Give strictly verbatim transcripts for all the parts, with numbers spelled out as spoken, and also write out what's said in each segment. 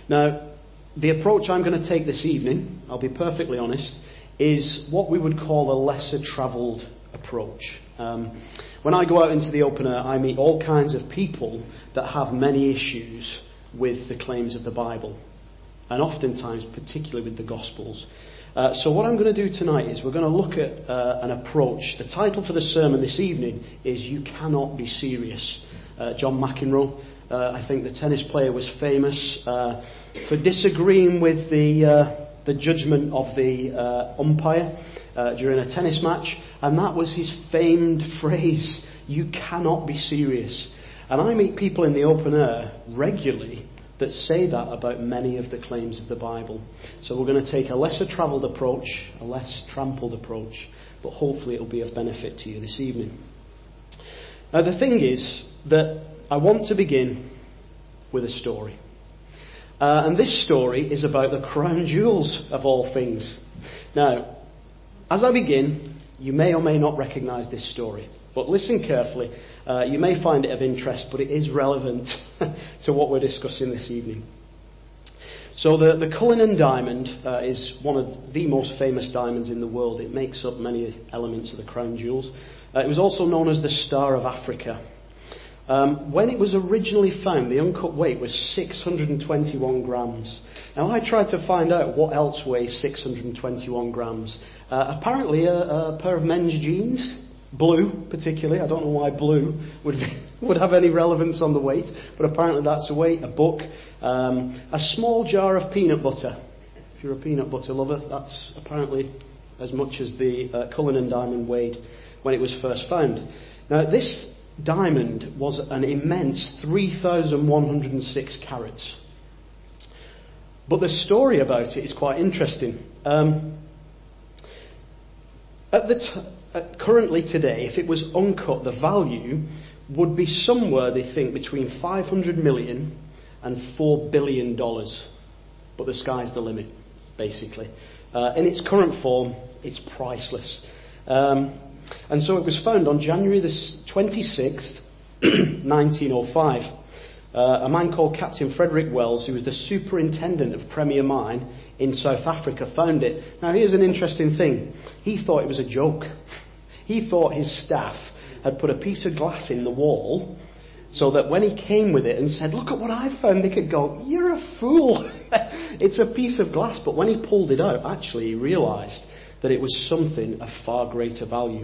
Now, the approach I'm going to take this evening, I'll be perfectly honest, is what we would call a lesser travelled approach. Um, when I go out into the open air, I meet all kinds of people that have many issues with the claims of the Bible, and oftentimes particularly with the Gospels. Uh, so what I'm going to do tonight is we're going to look at uh, an approach. The title for the sermon this evening is You Cannot Be Serious. Uh, John McEnroe, uh, I think the tennis player, was famous uh, for disagreeing with the uh, the judgment of the uh, umpire uh, during a tennis match, and that was his famed phrase, "You cannot be serious." And I meet people in the open air regularly that say that about many of the claims of the Bible. So we're going to take a lesser travelled approach, a less trampled approach, but hopefully it'll be of benefit to you this evening. Now the thing is that I want to begin with a story. Uh, and this story is about the crown jewels of all things. Now, as I begin, you may or may not recognise this story. But listen carefully. Uh, you may find it of interest, but it is relevant to what we're discussing this evening. So the, the Cullinan diamond uh, is one of the most famous diamonds in the world. It makes up many elements of the crown jewels. Uh, it was also known as the Star of Africa. Um, when it was originally found, the uncut weight was six hundred twenty-one grams. Now I tried to find out what else weighs six hundred twenty-one grams. Uh, apparently a, a pair of men's jeans. Blue, particularly. I don't know why blue would be, would have any relevance on the weight, but apparently that's the weight. A book, um, a small jar of peanut butter. If you're a peanut butter lover, that's apparently as much as the uh, Cullinan diamond weighed when it was first found. Now, this diamond was an immense three thousand one hundred six carats. But the story about it is quite interesting. Um, at the t- Uh, currently today, if it was uncut, the value would be somewhere, they think, between five hundred million and four billion dollars. But the sky's the limit, basically. Uh, in its current form, it's priceless. Um, and so it was found on January the twenty-sixth, nineteen oh five. Uh, a man called Captain Frederick Wells, who was the superintendent of Premier Mine in South Africa, found it. Now here's an interesting thing. He thought it was a joke. He thought his staff had put a piece of glass in the wall so that when he came with it and said, "Look at what I found," they could go, "You're a fool. It's a piece of glass." But when he pulled it out, actually he realised that it was something of far greater value.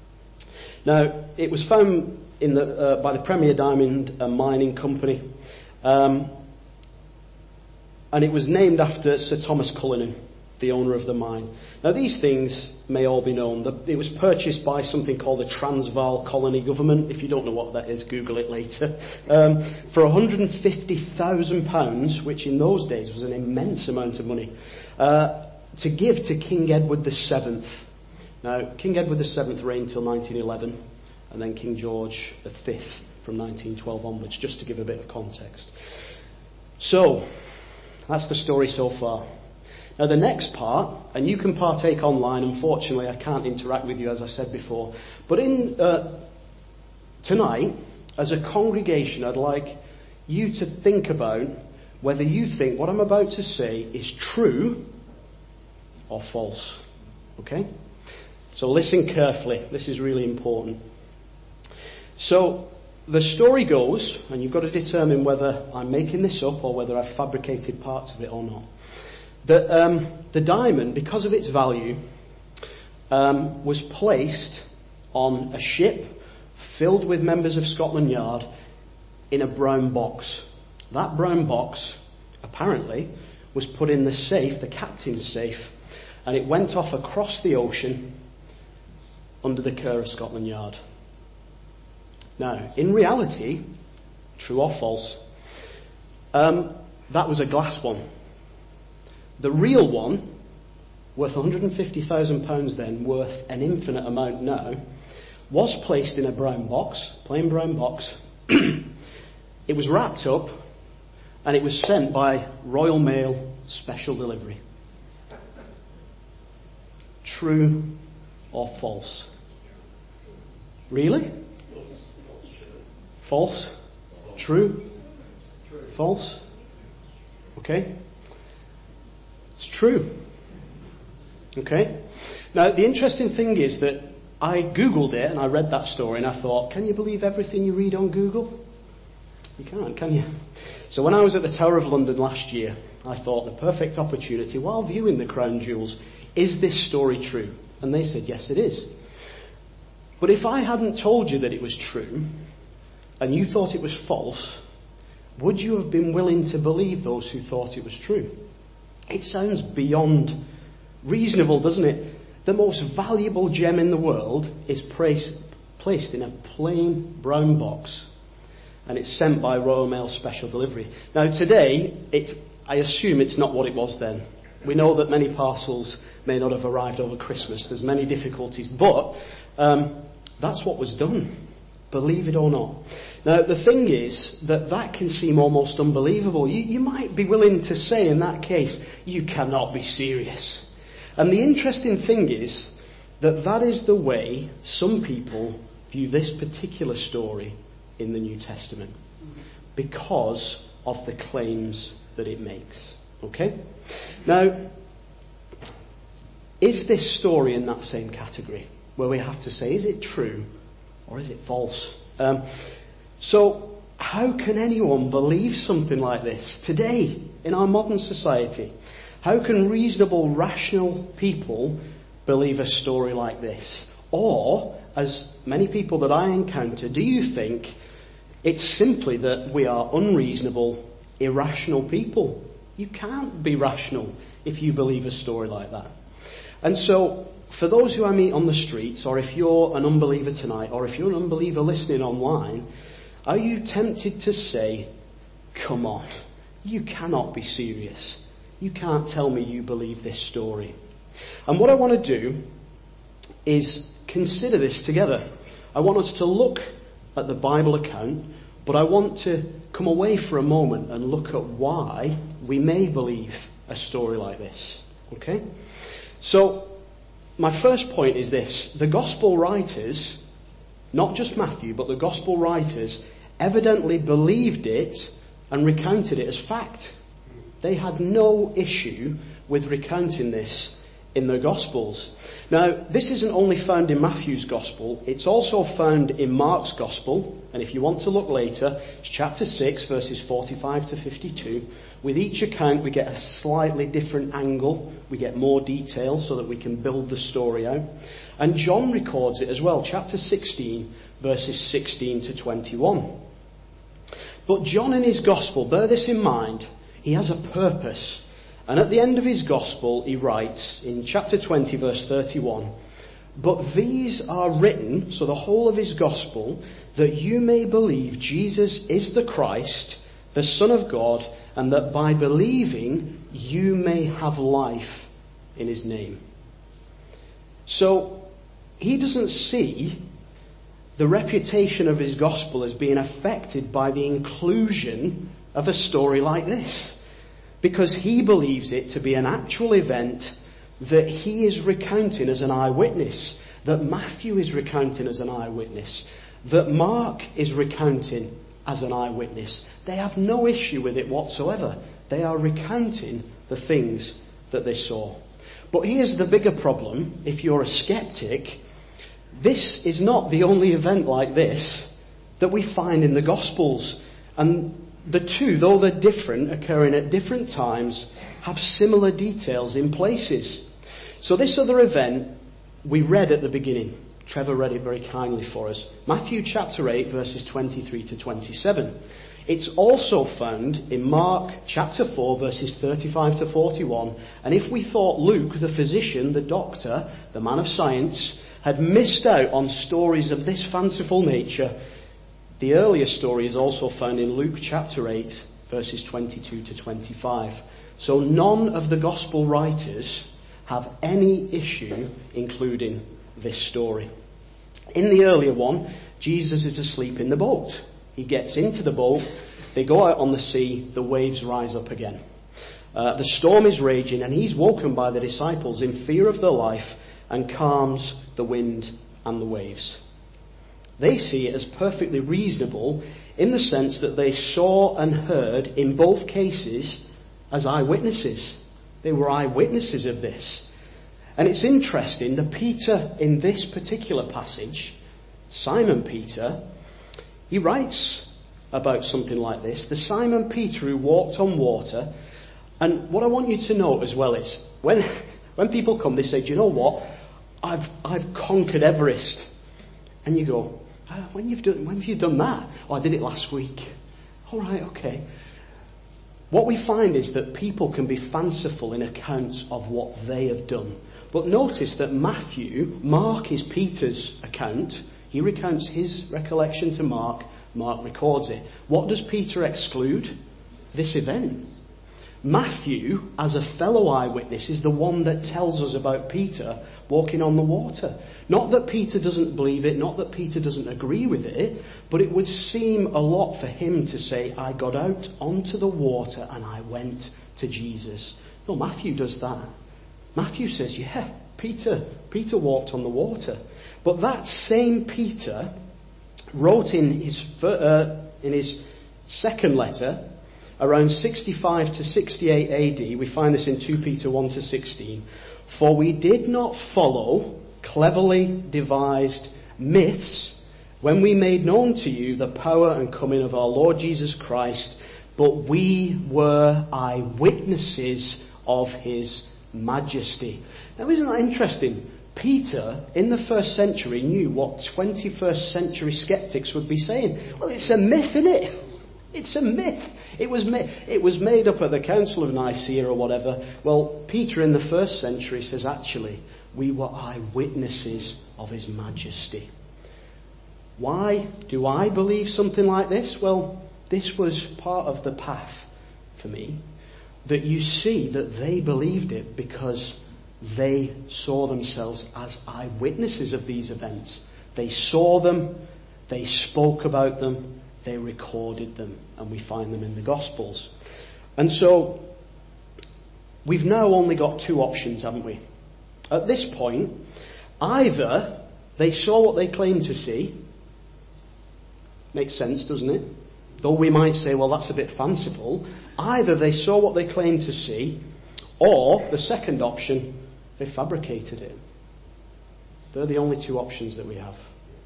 Now, it was found in the, uh, by the Premier Diamond uh, Mining Company, um, and it was named after Sir Thomas Cullinan, the owner of the mine. Now, these things may all be known. It was purchased by something called the Transvaal Colony Government. If you don't know what that is, Google it later. Um, for one hundred fifty thousand pounds, which in those days was an immense amount of money, uh, to give to King Edward the Seventh. Now, King Edward the Seventh reigned till nineteen eleven, and then King George the Fifth from nineteen twelve onwards, just to give a bit of context. So, that's the story so far. Now the next part, and you can partake online. Unfortunately, I can't interact with you as I said before. But in uh, tonight, as a congregation, I'd like you to think about whether you think what I'm about to say is true or false. Okay? So listen carefully. This is really important. So the story goes, and you've got to determine whether I'm making this up or whether I've fabricated parts of it or not. That um, the diamond, because of its value, um, was placed on a ship filled with members of Scotland Yard in a brown box. That brown box, apparently, was put in the safe, the captain's safe, and it went off across the ocean under the care of Scotland Yard. Now, in reality, true or false, um, that was a glass one. The real one, worth one hundred fifty thousand pounds then, worth an infinite amount now, was placed in a brown box, plain brown box. It was wrapped up, and it was sent by Royal Mail special delivery. True or false? Really? False? True? False? Okay? It's true. Okay? Now, the interesting thing is that I Googled it and I read that story and I thought, can you believe everything you read on Google? You can't, can you? So when I was at the Tower of London last year, I thought the perfect opportunity, while viewing the crown jewels, is this story true? And they said, yes, it is. But if I hadn't told you that it was true, and you thought it was false, would you have been willing to believe those who thought it was true? It sounds beyond reasonable, doesn't it? The most valuable gem in the world is placed in a plain brown box, and it's sent by Royal Mail Special Delivery. Now today, it's, I assume it's not what it was then. We know that many parcels may not have arrived over Christmas. There's many difficulties, but um, that's what was done. Believe it or not. Now, the thing is that that can seem almost unbelievable. You, you might be willing to say in that case, you cannot be serious. And the interesting thing is that that is the way some people view this particular story in the New Testament, because of the claims that it makes. Okay? Now, is this story in that same category, where we have to say, is it true or is it false? Um, so, how can anyone believe something like this today in our modern society? How can reasonable, rational people believe a story like this? Or, as many people that I encounter, do you think it's simply that we are unreasonable, irrational people? You can't be rational if you believe a story like that. And so, for those who I meet on the streets, or if you're an unbeliever tonight, or if you're an unbeliever listening online, are you tempted to say, come on, you cannot be serious. You can't tell me you believe this story. And what I want to do is consider this together. I want us to look at the Bible account, but I want to come away for a moment and look at why we may believe a story like this. Okay? So, my first point is this. The Gospel writers, not just Matthew, but the Gospel writers, evidently believed it and recounted it as fact. They had no issue with recounting this in the Gospels. Now, this isn't only found in Matthew's Gospel, it's also found in Mark's Gospel, and if you want to look later, it's chapter six, verses forty-five to fifty-two. With each account we get a slightly different angle, we get more detail so that we can build the story out. And John records it as well, chapter sixteen, verses sixteen to twenty-one. But John in his Gospel, bear this in mind, he has a purpose. And at the end of his Gospel, he writes in chapter twenty, verse thirty-one, but these are written, so the whole of his Gospel, that you may believe Jesus is the Christ, the Son of God, and that by believing you may have life in his name. So, he doesn't see the reputation of his Gospel as being affected by the inclusion of a story like this. Because he believes it to be an actual event that he is recounting as an eyewitness, that Matthew is recounting as an eyewitness, that Mark is recounting as an eyewitness. They have no issue with it whatsoever. They are recounting the things that they saw. But here's the bigger problem, if you're a skeptic. This is not the only event like this that we find in the Gospels. And the two, though they're different, occurring at different times, have similar details in places. So this other event we read at the beginning. Trevor read it very kindly for us. Matthew chapter eight, verses twenty-three to twenty-seven. It's also found in Mark chapter four, verses thirty-five to forty-one. And if we thought Luke, the physician, the doctor, the man of science, had missed out on stories of this fanciful nature, the earlier story is also found in Luke chapter eight, verses twenty-two to twenty-five. So none of the Gospel writers have any issue including this story. In the earlier one, Jesus is asleep in the boat. He gets into the boat, they go out on the sea, the waves rise up again. Uh, the storm is raging and he's woken by the disciples in fear of their life and calms the wind and the waves. They see it as perfectly reasonable in the sense that they saw and heard in both cases as eyewitnesses. They were eyewitnesses of this. And it's interesting that Peter, in this particular passage, Simon Peter, he writes about something like this. The Simon Peter who walked on water. And what I want you to note as well is, when when people come, they say, do you know what? I've I've conquered Everest. And you go, ah, when you've done when have you done that? Oh, I did it last week. All right, okay. What we find is that people can be fanciful in accounts of what they have done. But notice that Matthew, Mark is Peter's account. He recounts his recollection to Mark. Mark records it. What does Peter exclude? This event. Matthew, as a fellow eyewitness, is the one that tells us about Peter walking on the water. Not that Peter doesn't believe it, not that Peter doesn't agree with it, but it would seem a lot for him to say, I got out onto the water and I went to Jesus. No, Matthew does that. Matthew says, yeah, Peter, Peter walked on the water. But that same Peter wrote in his, uh, in his second letter, around sixty-five to sixty-eight A D, we find this in two Peter one to sixteen. For we did not follow cleverly devised myths when we made known to you the power and coming of our Lord Jesus Christ, but we were eyewitnesses of his majesty. Now, isn't that interesting? Peter, in the first century, knew what twenty-first century skeptics would be saying. Well, it's a myth, isn't it? It's a myth. It was, ma- it was made up at the Council of Nicaea or whatever. Well, Peter in the first century says, actually, we were eyewitnesses of his majesty. Why do I believe something like this? Well, this was part of the path for me. That you see that they believed it because they saw themselves as eyewitnesses of these events. They saw them, they spoke about them, they recorded them, and we find them in the Gospels. And so, we've now only got two options, haven't we? At this point, either they saw what they claimed to see. Makes sense, doesn't it? Though we might say, well, that's a bit fanciful. Either they saw what they claimed to see, or, the second option, they fabricated it. They're the only two options that we have.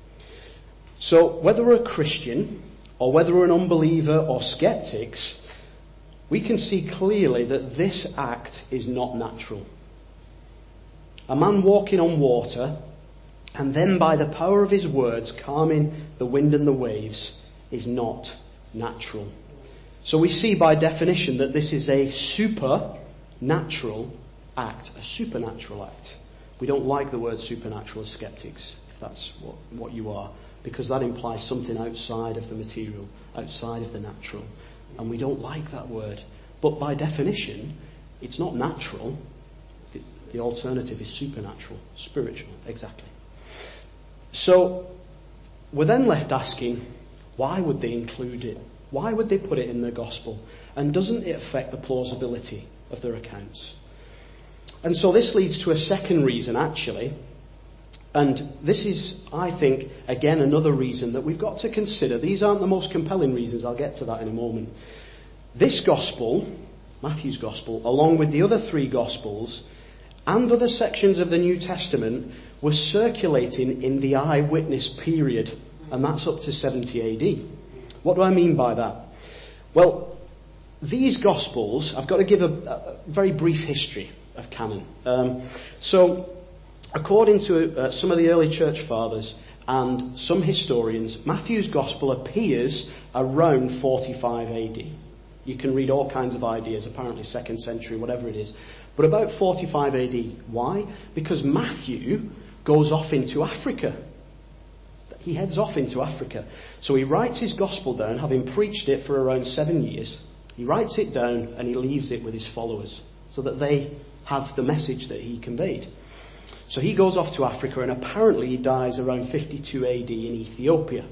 So, whether we're a Christian, or whether we're an unbeliever or skeptics, we can see clearly that this act is not natural. A man walking on water, and then by the power of his words calming the wind and the waves, is not natural. So we see by definition that this is a supernatural act, a supernatural act. We don't like the word supernatural as skeptics, if that's what, what you are, because that implies something outside of the material, outside of the natural. And we don't like that word. But by definition, it's not natural. The, the alternative is supernatural, spiritual, exactly. So, we're then left asking, why would they include it? Why would they put it in their gospel? And doesn't it affect the plausibility of their accounts? And so this leads to a second reason, actually. And this is, I think, again, another reason that we've got to consider. These aren't the most compelling reasons. I'll get to that in a moment. This gospel, Matthew's gospel, along with the other three gospels and other sections of the New Testament, were circulating in the eyewitness period. And that's up to seventy A D. What do I mean by that? Well, these gospels, I've got to give a, a very brief history of canon. Um, so, according to uh, some of the early church fathers and some historians, Matthew's gospel appears around forty-five A D. You can read all kinds of ideas, apparently second century, whatever it is. But about forty-five A D. Why? Because Matthew goes off into Africa. He heads off into Africa. So he writes his gospel down, having preached it for around seven years. He writes it down and he leaves it with his followers so that they have the message that he conveyed. So he goes off to Africa, and apparently he dies around fifty-two A D in Ethiopia.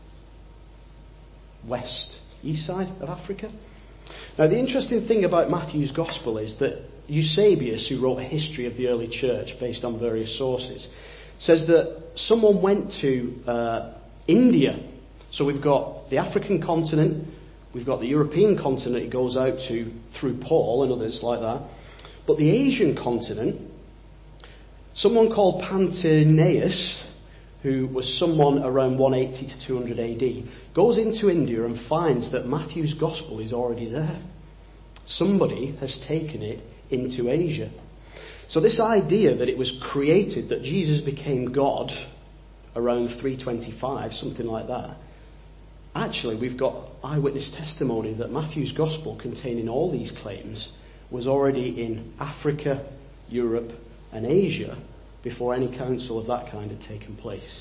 West, east side of Africa. Now the interesting thing about Matthew's gospel is that Eusebius, who wrote a history of the early church based on various sources, says that someone went to uh, India. So we've got the African continent, We've got the European continent it goes out to through Paul and others like that. But the Asian continent, someone called Pantinaeus, who was someone around one eighty to two hundred A D, goes into India and finds that Matthew's Gospel is already there. Somebody has taken it into Asia. So this idea that it was created, that Jesus became God around three twenty-five, something like that, actually we've got eyewitness testimony that Matthew's Gospel, containing all these claims, was already in Africa, Europe and Asia before any council of that kind had taken place.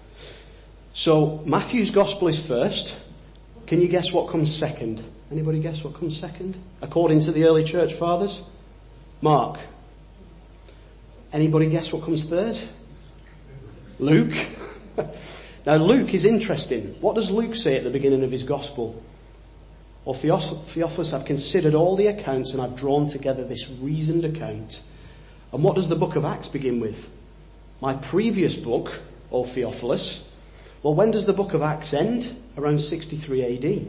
So Matthew's Gospel is first. Can you guess what comes second? Anybody guess what comes second? According to the early church fathers? Mark. Anybody guess what comes third? Luke. Now Luke is interesting. What does Luke say at the beginning of his Gospel? Well, Theophilus, I've considered all the accounts and I've drawn together this reasoned account. And what does the book of Acts begin with? My previous book, O Theophilus. Well, when does the book of Acts end? Around sixty-three A D.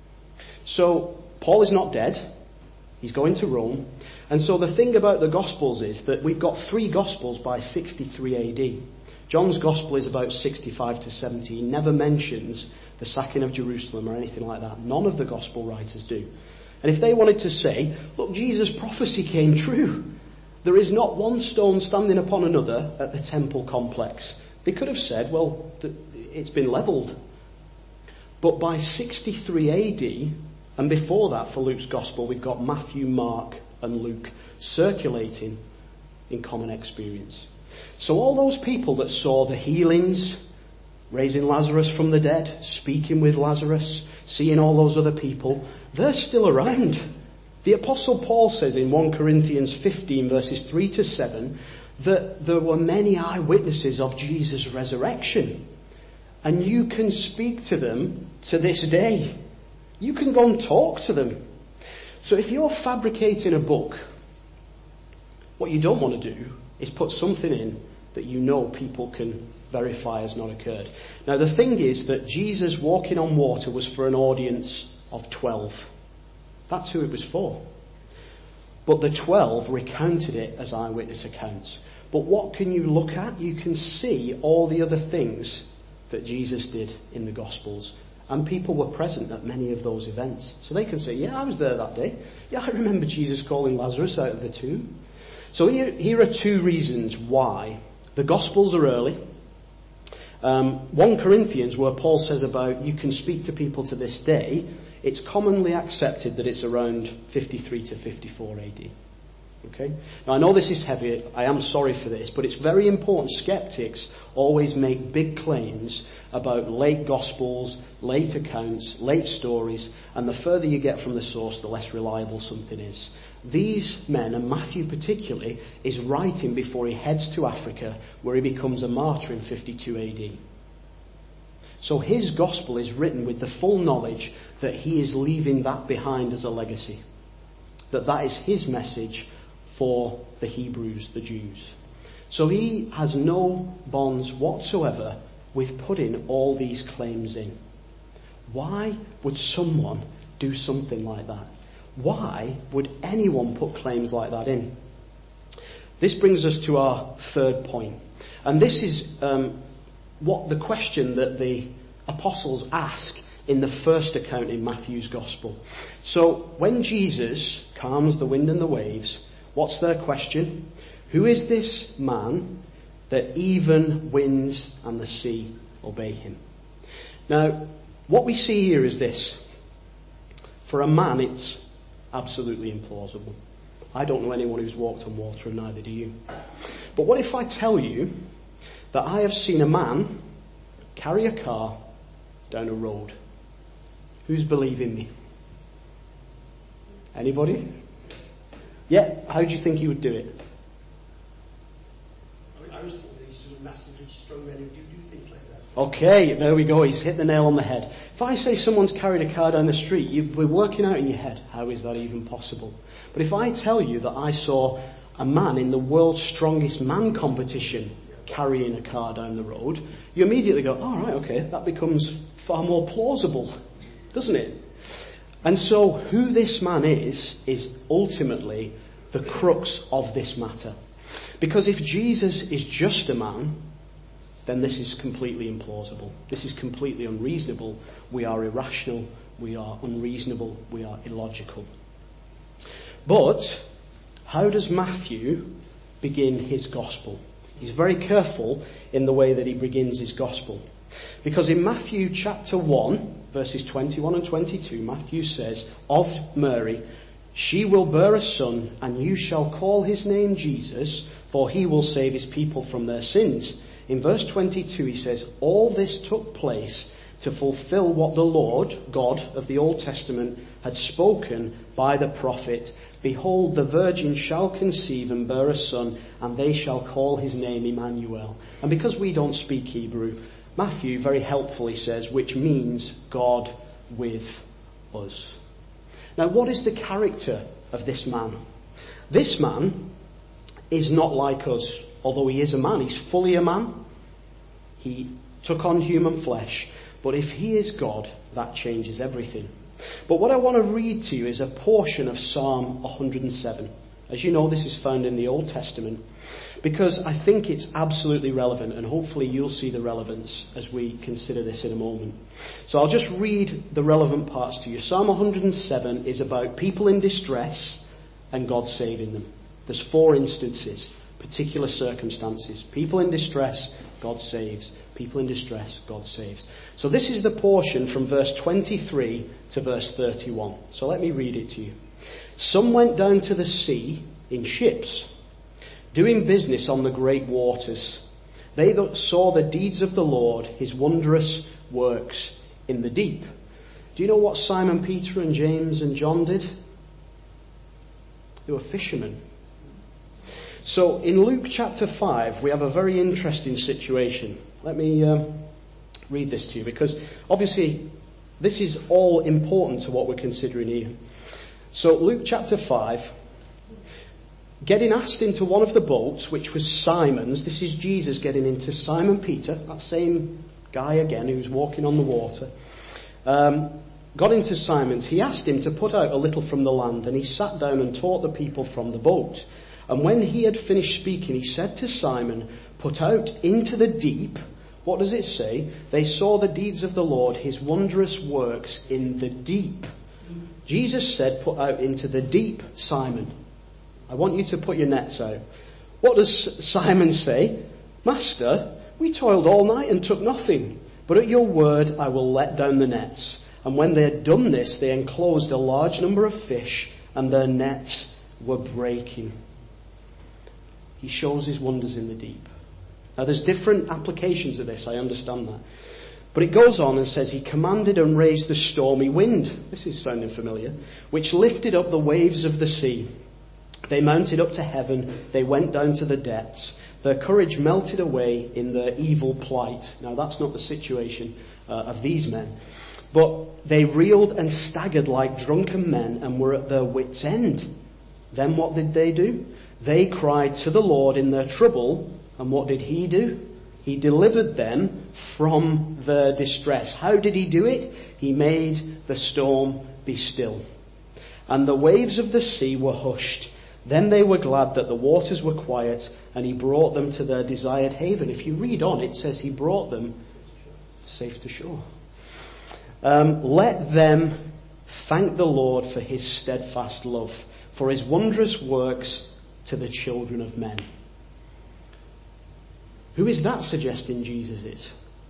So, Paul is not dead. He's going to Rome. And so the thing about the Gospels is that we've got three Gospels by sixty-three A D. John's Gospel is about sixty-five to seventy. He never mentions the sacking of Jerusalem or anything like that. None of the Gospel writers do. And if they wanted to say, look, Jesus' prophecy came true. There is not one stone standing upon another at the temple complex. They could have said, well, it's been levelled. But by sixty-three A D, and before that for Luke's Gospel, we've got Matthew, Mark and Luke circulating in common experience. So all those people that saw the healings, raising Lazarus from the dead, speaking with Lazarus, seeing all those other people, they're still around. The Apostle Paul says in First Corinthians fifteen verses three to seven that there were many eyewitnesses of Jesus' resurrection. And you can speak to them to this day. You can go and talk to them. So if you're fabricating a book, what you don't want to do is put something in that you know people can verify has not occurred. Now the thing is that Jesus walking on water was for an audience of twelve. That's who it was for. But the twelve recounted it as eyewitness accounts. But what can you look at? You can see all the other things that Jesus did in the Gospels. And people were present at many of those events. So they can say, yeah, I was there that day. Yeah, I remember Jesus calling Lazarus out of the tomb. So here, here are two reasons why. The Gospels are early. Um, First Corinthians, where Paul says about you can speak to people to this day, it's commonly accepted that it's around fifty-three to fifty-four A D. Okay? Now I know this is heavy, I am sorry for this, but it's very important. Skeptics always make big claims about late Gospels, late accounts, late stories, and the further you get from the source, the less reliable something is. These men, and Matthew particularly, is writing before he heads to Africa, where he becomes a martyr in fifty-two A D. So his Gospel is written with the full knowledge that he is leaving that behind as a legacy. That that is his message for the Hebrews, the Jews. So he has no bonds whatsoever with putting all these claims in. Why would someone do something like that? Why would anyone put claims like that in? This brings us to our third point. And this is um, what the question that the apostles ask in the first account in Matthew's Gospel. So when Jesus calms the wind and the waves, what's their question? Who is this man that even winds and the sea obey him? Now, what we see here is this. For a man, it's absolutely implausible. I don't know anyone who's walked on water, and neither do you. But what if I tell you that I have seen a man carry a car down a road? Who's believing me? Anybody? Yeah, how do you think he would do it? I was told that he's sort of massively strong men who do do things like that. Okay, there we go. He's hit the nail on the head. If I say someone's carried a car down the street, you'll be working out in your head, how is that even possible? But if I tell you that I saw a man in the world's strongest man competition carrying a car down the road, you immediately go, all right, okay, that becomes far more plausible, doesn't it? And so who this man is, is ultimately the crux of this matter. Because if Jesus is just a man, then this is completely implausible. This is completely unreasonable. We are irrational. We are unreasonable. We are illogical. But how does Matthew begin his gospel? He's very careful in the way that he begins his gospel. Because in Matthew chapter one, verses twenty-one and twenty-two, Matthew says, of Mary, she will bear a son, and you shall call his name Jesus, for he will save his people from their sins. In verse twenty-two he says, all this took place to fulfill what the Lord, God of the Old Testament, had spoken by the prophet. Behold, the virgin shall conceive and bear a son, and they shall call his name Emmanuel. And because we don't speak Hebrew, Matthew very helpfully says, which means God with us. Now, what is the character of this man? This man is not like us, although he is a man. He's fully a man. He took on human flesh. But if he is God, that changes everything. But what I want to read to you is a portion of Psalm one hundred seven. As you know, this is found in the Old Testament, because I think it's absolutely relevant, and hopefully you'll see the relevance as we consider this in a moment. So I'll just read the relevant parts to you. Psalm one hundred seven is about people in distress and God saving them. There's four instances, particular circumstances. People in distress, God saves. People in distress, God saves. So this is the portion from verse twenty-three to verse thirty-one. So let me read it to you. Some went down to the sea in ships, doing business on the great waters. They saw the deeds of the Lord, his wondrous works in the deep. Do you know what Simon Peter and James and John did? They were fishermen. So in Luke chapter five, we have a very interesting situation. Let me uh, read this to you, because obviously this is all important to what we're considering here. So Luke chapter five, getting asked into one of the boats, which was Simon's. This is Jesus getting into Simon Peter, that same guy again who's walking on the water. Um, got into Simon's. He asked him to put out a little from the land, and he sat down and taught the people from the boat. And when he had finished speaking, he said to Simon, put out into the deep. What does it say? They saw the deeds of the Lord, his wondrous works in the deep. Jesus said, put out into the deep, Simon. I want you to put your nets out. What does Simon say? Master, we toiled all night and took nothing, but at your word I will let down the nets. And when they had done this, they enclosed a large number of fish, and their nets were breaking. He shows his wonders in the deep. Now there's different applications of this, I understand that. But it goes on and says, he commanded and raised the stormy wind. This is sounding familiar. Which lifted up the waves of the sea. They mounted up to heaven. They went down to the depths. Their courage melted away in their evil plight. Now that's not the situation uh, of these men. But they reeled and staggered like drunken men and were at their wits' end. Then what did they do? They cried to the Lord in their trouble. And what did he do? He delivered them from their distress. How did he do it? He made the storm be still. And the waves of the sea were hushed. Then they were glad that the waters were quiet, and he brought them to their desired haven. If you read on, it says he brought them safe to shore. Um, let them thank the Lord for his steadfast love, for his wondrous works to the children of men. Who is that suggesting Jesus is?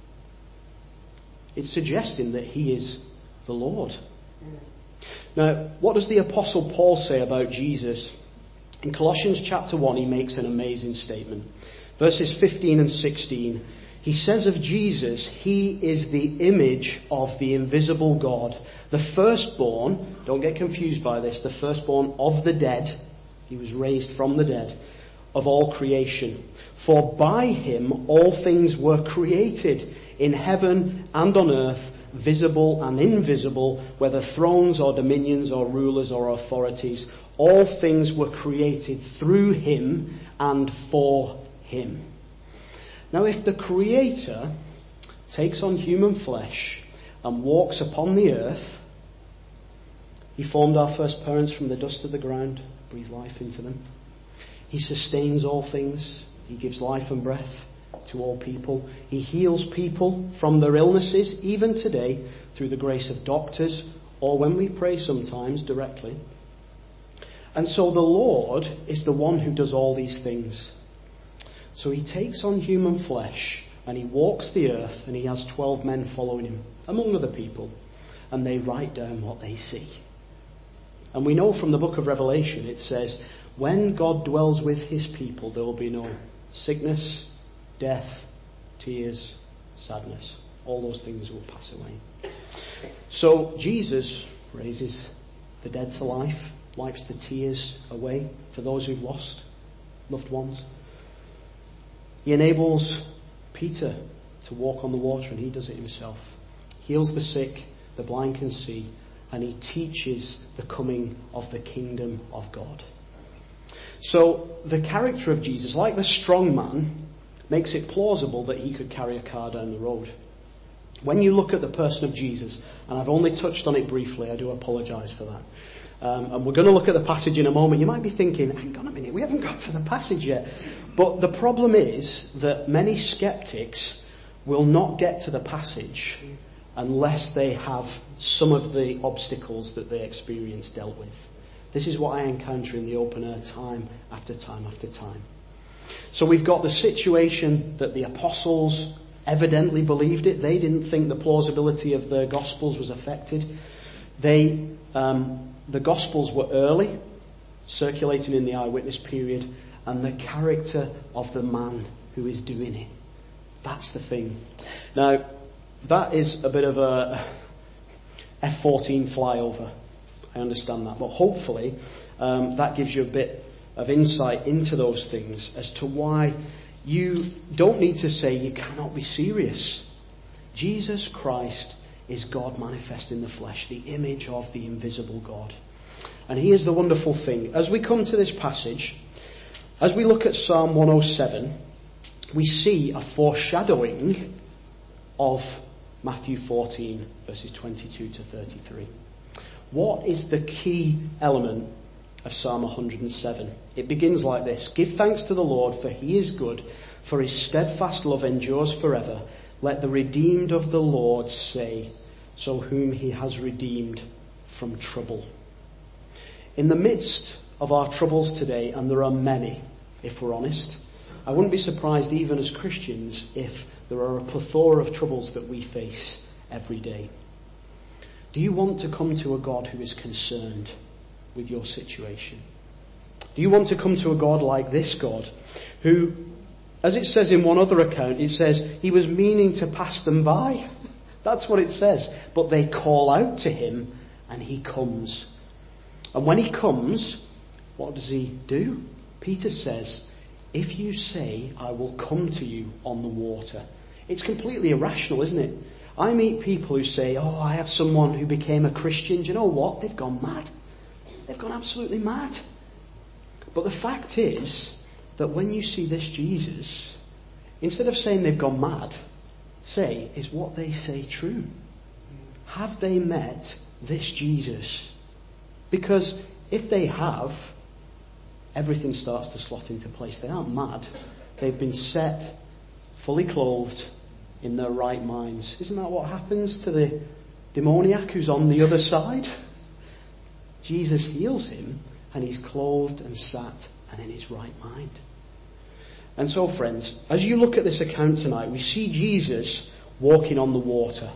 It's suggesting that he is the Lord. Now, what does the Apostle Paul say about Jesus? In Colossians chapter one, he makes an amazing statement. Verses fifteen and sixteen, he says of Jesus, he is the image of the invisible God, the firstborn, don't get confused by this, the firstborn of the dead. He was raised from the dead, of all creation. For by him all things were created, in heaven and on earth, visible and invisible, whether thrones or dominions or rulers or authorities. All things were created through him and for him. Now if the Creator takes on human flesh and walks upon the earth, He formed our first parents from the dust of the ground, breathed life into them. He sustains all things. He gives life and breath to all people. He heals people from their illnesses, even today, through the grace of doctors, or when we pray sometimes directly. And so the Lord is the one who does all these things. So he takes on human flesh and he walks the earth, and he has twelve men following him, among other people, and they write down what they see. And we know from the book of Revelation, it says, when God dwells with his people, there will be no sickness, death, tears, sadness. All those things will pass away. So Jesus raises the dead to life, wipes the tears away for those who've lost loved ones. He enables Peter to walk on the water, and he does it himself. Heals the sick, the blind can see, and he teaches the coming of the kingdom of God. So the character of Jesus, like the strong man, makes it plausible that he could carry a car down the road. When you look at the person of Jesus, and I've only touched on it briefly, I do apologise for that. Um, and we're going to look at the passage in a moment. You might be thinking, hang on a minute, we haven't got to the passage yet. But the problem is that many skeptics will not get to the passage unless they have some of the obstacles that they experience dealt with. This is what I encounter in the open air time after time after time. So we've got the situation that the apostles evidently believed it. They didn't think the plausibility of the Gospels was affected. They, um, the Gospels were early, circulating in the eyewitness period, and the character of the man who is doing it. That's the thing. Now, that is a bit of a F fourteen flyover. I understand that. But hopefully um, that gives you a bit of insight into those things as to why you don't need to say you cannot be serious. Jesus Christ is God manifest in the flesh, the image of the invisible God. And here's the wonderful thing. As we come to this passage, as we look at Psalm one oh seven, we see a foreshadowing of Matthew fourteen, verses twenty-two to thirty-three. What is the key element of Psalm one hundred seven? It begins like this. Give thanks to the Lord, for he is good, for his steadfast love endures forever. Let the redeemed of the Lord say, so whom he has redeemed from trouble. In the midst of our troubles today, and there are many, if we're honest, I wouldn't be surprised even as Christians if there are a plethora of troubles that we face every day. Do you want to come to a God who is concerned with your situation? Do you want to come to a God like this God, who, as it says in one other account, it says he was meaning to pass them by? That's what it says. But they call out to him and he comes. And when he comes, what does he do? Peter says, if you say, I will come to you on the water. It's completely irrational, isn't it? I meet people who say, oh, I have someone who became a Christian. Do you know what? They've gone mad. They've gone absolutely mad. But the fact is that when you see this Jesus, instead of saying they've gone mad, say, is what they say true? Have they met this Jesus? Because if they have, everything starts to slot into place. They aren't mad. They've been set, fully clothed, in their right minds. Isn't that what happens to the demoniac who's on the other side? Jesus heals him, and he's clothed and sat and in his right mind. And so, friends, as you look at this account tonight, we see Jesus walking on the water.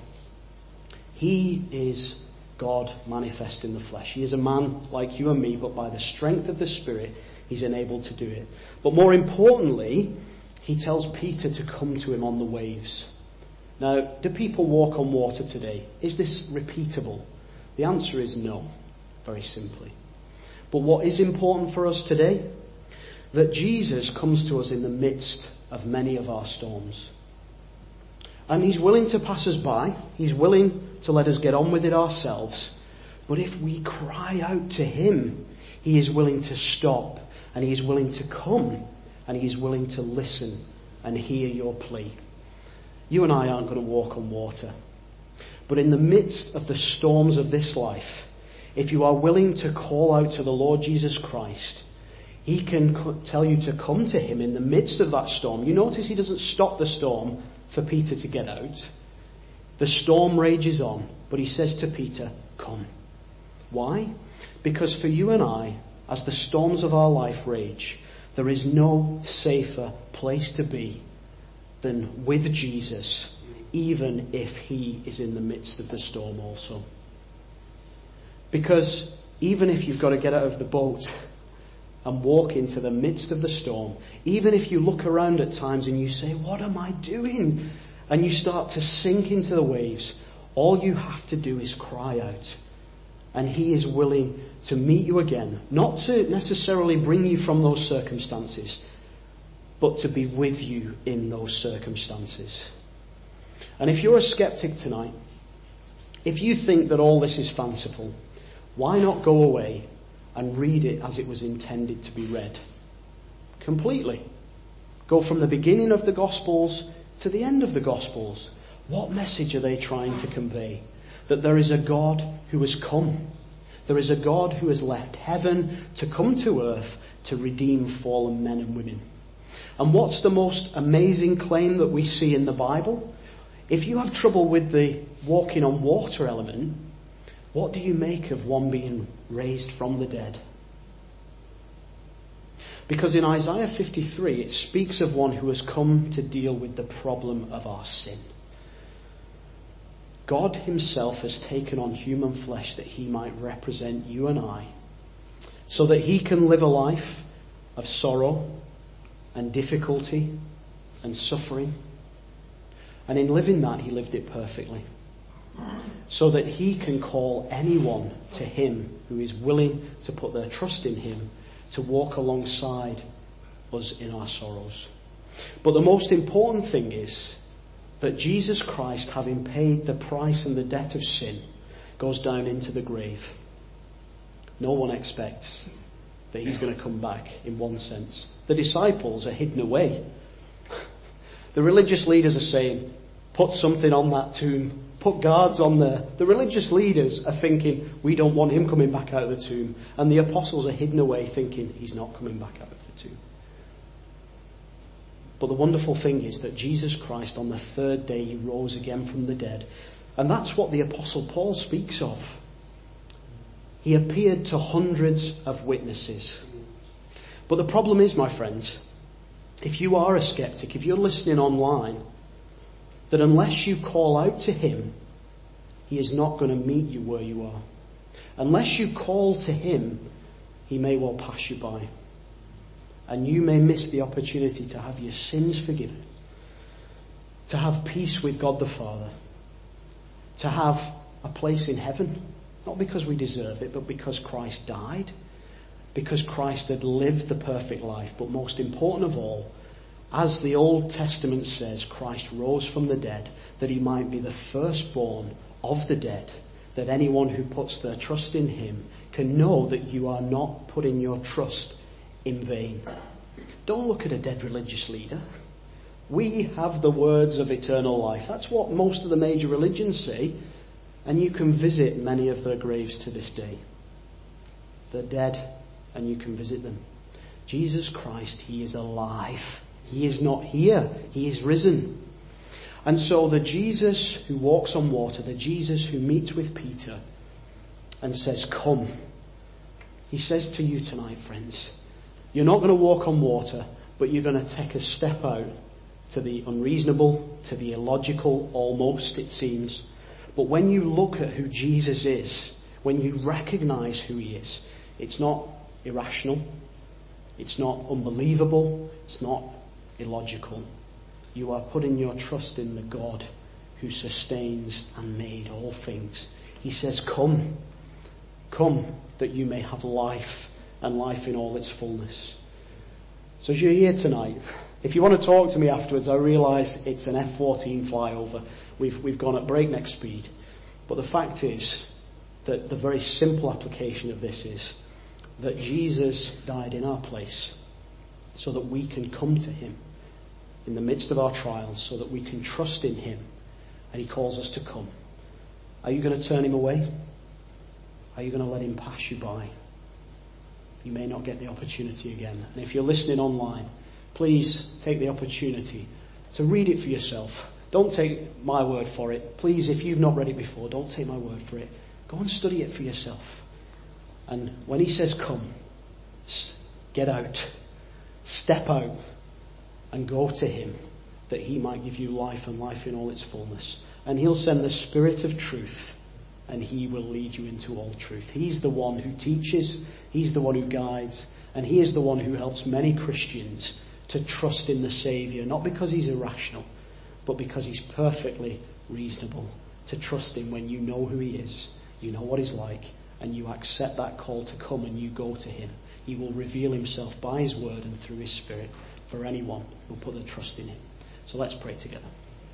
He is God manifest in the flesh. He is a man like you and me, but by the strength of the Spirit, he's enabled to do it. But more importantly, he tells Peter to come to him on the waves. Now, do people walk on water today? Is this repeatable? The answer is no, very simply. But what is important for us today? That Jesus comes to us in the midst of many of our storms. And he's willing to pass us by. He's willing to let us get on with it ourselves. But if we cry out to him, he is willing to stop, and he is willing to come, and he is willing to listen and hear your plea. You and I aren't going to walk on water. But in the midst of the storms of this life, if you are willing to call out to the Lord Jesus Christ, he can co- tell you to come to him in the midst of that storm. You notice he doesn't stop the storm for Peter to get out. The storm rages on, but he says to Peter, come. Why? Because for you and I, as the storms of our life rage, there is no safer place to be than with Jesus, even if he is in the midst of the storm also. Because even if you've got to get out of the boat and walk into the midst of the storm, even if you look around at times and you say, what am I doing? And you start to sink into the waves, all you have to do is cry out. And he is willing to meet you again, not to necessarily bring you from those circumstances, but to be with you in those circumstances. And if you're a skeptic tonight, if you think that all this is fanciful, why not go away and read it as it was intended to be read? Completely. Go from the beginning of the Gospels to the end of the Gospels. What message are they trying to convey? That there is a God who has come. There is a God who has left heaven to come to earth to redeem fallen men and women. And what's the most amazing claim that we see in the Bible? If you have trouble with the walking on water element, what do you make of one being raised from the dead? Because in Isaiah fifty-three, it speaks of one who has come to deal with the problem of our sin. God himself has taken on human flesh that he might represent you and I, so that he can live a life of sorrow and difficulty and suffering. And in living that, he lived it perfectly. So that he can call anyone to him who is willing to put their trust in him to walk alongside us in our sorrows. But the most important thing is that Jesus Christ, having paid the price and the debt of sin, goes down into the grave. No one expects that he's going to come back in one sense. The disciples are hidden away. The religious leaders are saying, put something on that tomb. Put guards on there. The religious leaders are thinking, we don't want him coming back out of the tomb. And the apostles are hidden away thinking, he's not coming back out of the tomb. But the wonderful thing is that Jesus Christ on the third day, he rose again from the dead. And that's what the Apostle Paul speaks of. He appeared to hundreds of witnesses. But the problem is, my friends, if you are a skeptic, if you're listening online, that unless you call out to him, he is not going to meet you where you are. Unless you call to him, he may well pass you by. And you may miss the opportunity to have your sins forgiven, to have peace with God the Father, to have a place in heaven, not because we deserve it, but because Christ died, because Christ had lived the perfect life, but most important of all, as the Old Testament says, Christ rose from the dead, that he might be the firstborn of the dead, that anyone who puts their trust in him can know that you are not putting your trust in vain. Don't look at a dead religious leader. We have the words of eternal life. That's what most of the major religions say, and you can visit many of their graves to this day. They're dead, and you can visit them. Jesus Christ, he is alive. He is not here. He is risen. And so the Jesus who walks on water, the Jesus who meets with Peter and says, come. He says to you tonight, friends, you're not going to walk on water, but you're going to take a step out to the unreasonable, to the illogical, almost, it seems. But when you look at who Jesus is, when you recognize who he is, it's not irrational, it's not unbelievable, it's not illogical. You are putting your trust in the God who sustains and made all things. He says, come, come that you may have life and life in all its fullness. So as you're here tonight, if you want to talk to me afterwards, I realise it's an F fourteen flyover. We've, we've gone at breakneck speed. But the fact is that the very simple application of this is that Jesus died in our place so that we can come to him in the midst of our trials, so that we can trust in him, and he calls us to come. Are you going to turn him away? Are you going to let him pass you by? You may not get the opportunity again. And if you're listening online, please take the opportunity to read it for yourself. Don't take my word for it. Please, if you've not read it before, don't take my word for it. Go and study it for yourself. And when he says come, get out, step out, and go to him, that he might give you life and life in all its fullness. And he'll send the Spirit of truth, and he will lead you into all truth. He's the one who teaches, he's the one who guides, and he is the one who helps many Christians to trust in the Saviour, not because he's irrational, but because he's perfectly reasonable. To trust him when you know who he is, you know what he's like, and you accept that call to come and you go to him. He will reveal himself by his word and through his Spirit for anyone who will put their trust in him. So let's pray together.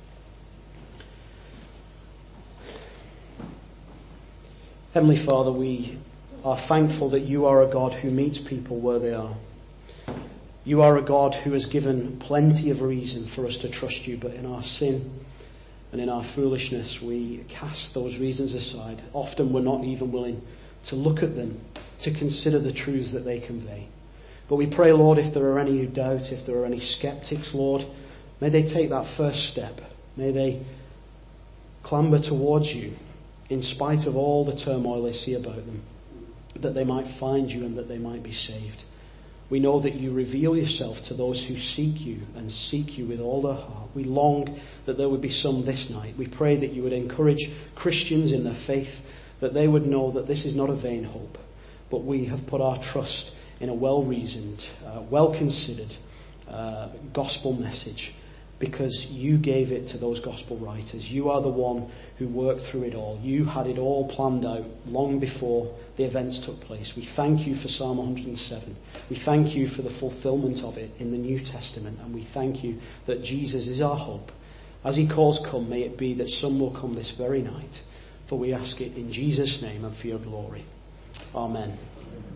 Heavenly Father, we are thankful that you are a God who meets people where they are. You are a God who has given plenty of reason for us to trust you, but in our sin and in our foolishness we cast those reasons aside. Often we're not even willing to look at them, to consider the truths that they convey. But we pray, Lord, if there are any who doubt, if there are any skeptics, Lord, may they take that first step. May they clamber towards you in spite of all the turmoil they see about them, that they might find you and that they might be saved. We know that you reveal yourself to those who seek you and seek you with all their heart. We long that there would be some this night. We pray that you would encourage Christians in their faith, that they would know that this is not a vain hope, but we have put our trust in a well-reasoned, uh, well-considered uh, gospel message, because you gave it to those gospel writers. You are the one who worked through it all. You had it all planned out long before the events took place. We thank you for Psalm one hundred seven. We thank you for the fulfillment of it in the New Testament. And we thank you that Jesus is our hope. As he calls come, may it be that some will come this very night. For we ask it in Jesus' name and for your glory. Amen.